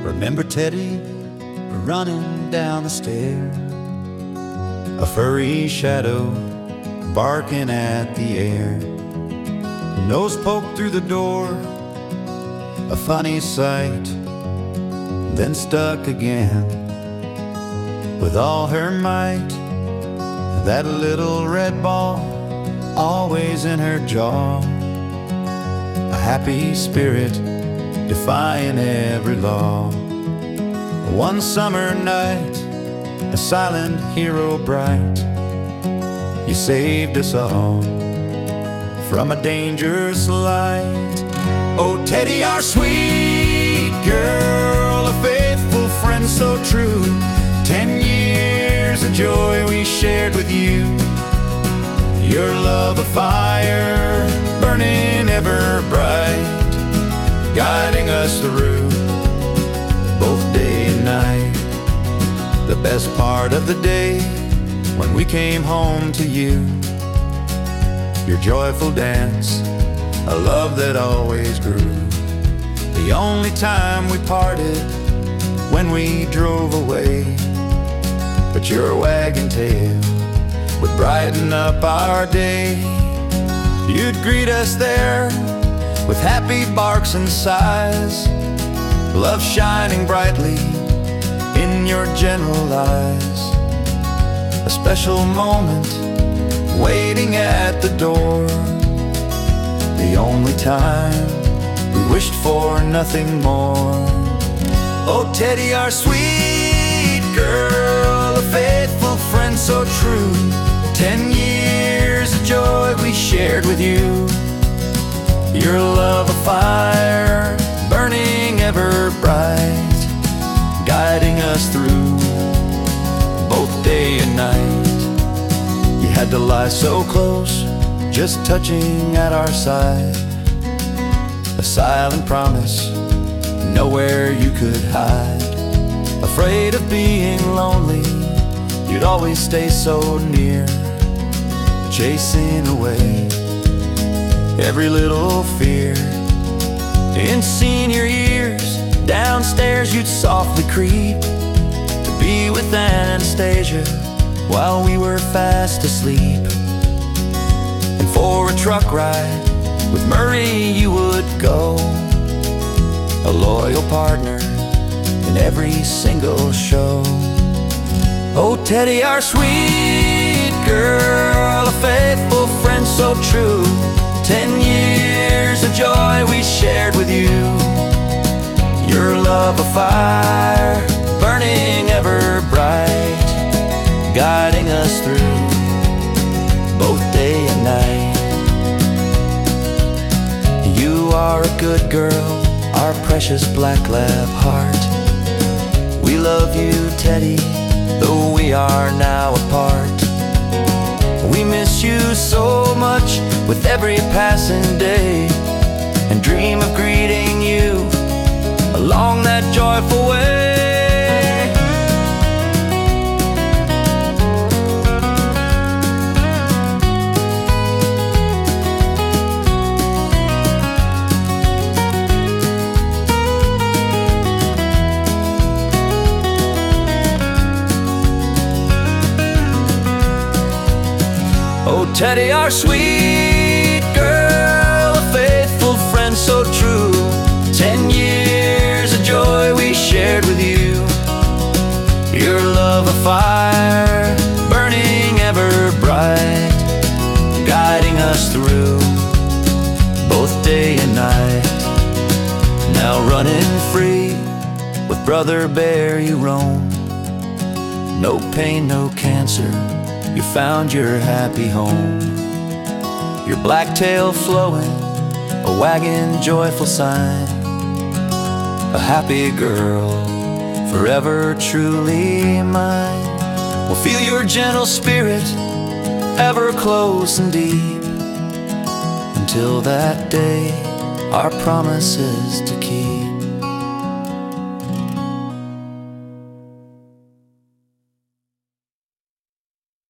remember Teddy running down the stair, a furry shadow barking at the air, nose poked through the door, a funny sight, then stuck again with all her might. That little red ball always in her jaw, a happy spirit defying every law. One summer night, a silent hero bright, you saved us all from a dangerous light. Oh Teddy, our sweet girl, a faithful friend so true, 10 years of joy we shared with you. Your love a fire, burning ever bright, guiding us through both day and night. The best part of the day, when we came home to you, your joyful dance, a love that always grew. The only time we parted, when we drove away, but your wagon tail would brighten up our day. You'd greet us there with happy barks and sighs, love shining brightly in your gentle eyes. A special moment waiting at the door, the only time we wished for nothing more. Oh Teddy, our sweet girl, a faithful friend so true, 10 years of joy we shared with you. Your love a fire, burning ever bright, guiding us through both day and night. You had to lie so close, just touching at our side, a silent promise, nowhere you could hide. Afraid of being lonely, you'd always stay so near, chasing away every little fear. In senior years, downstairs you'd softly creep to be with Anastasia while we were fast asleep. And for a truck ride with Murray you would go, a loyal partner in every single show. Oh Teddy, our sweet girl, a faithful friend so true, 10 years of joy we shared with you. Your love a fire, burning ever bright, guiding us through both day and night. You are a good girl, our precious black lab heart. We love you, Teddy, though we are now apart. We miss you so much with every passing day, and dream of greeting you along that joyful way. Oh Teddy, our sweet girl, a faithful friend so true, 10 years of joy we shared with you. Your love a fire, burning ever bright, guiding us through both day and night. Now running free with Brother Bear you roam, no pain, no cancer, you found your happy home. Your black tail flowing, a wagon joyful sign, a happy girl, forever truly mine. We'll feel your gentle spirit, ever close and deep, until that day, our promises to keep.